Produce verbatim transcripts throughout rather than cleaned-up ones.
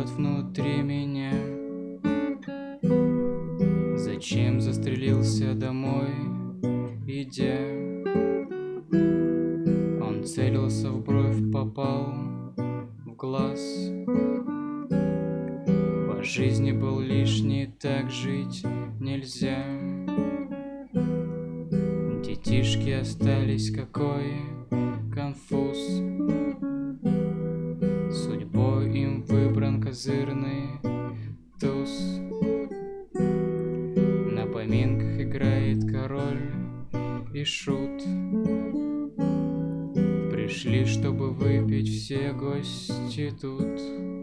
рвет внутри меня. Зачем застрелился домой, идя? Он целился в бровь, попал в глаз. По жизни был лишний, так жить нельзя. Детишки остались, какой конфуз. Судьбой им выбран козырный туз. На поминках играет король и шут. Пришли, чтобы выпить все гости тут.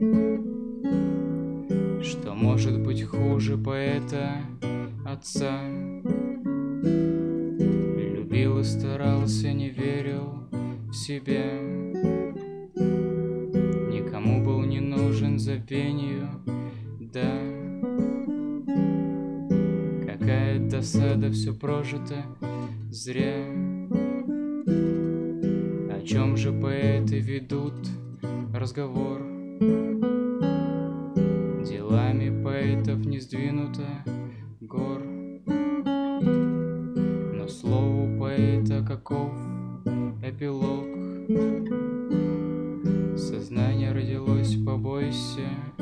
Что может быть хуже поэта отца? Любил и старался, не верил в себя. Никому был не нужен забвенью, да. Какая досада, все прожито зря. О чем же поэты ведут разговор? Делами поэтов не сдвинуто гор. Но слову поэта каков эпилог? Сознание родилось, побойся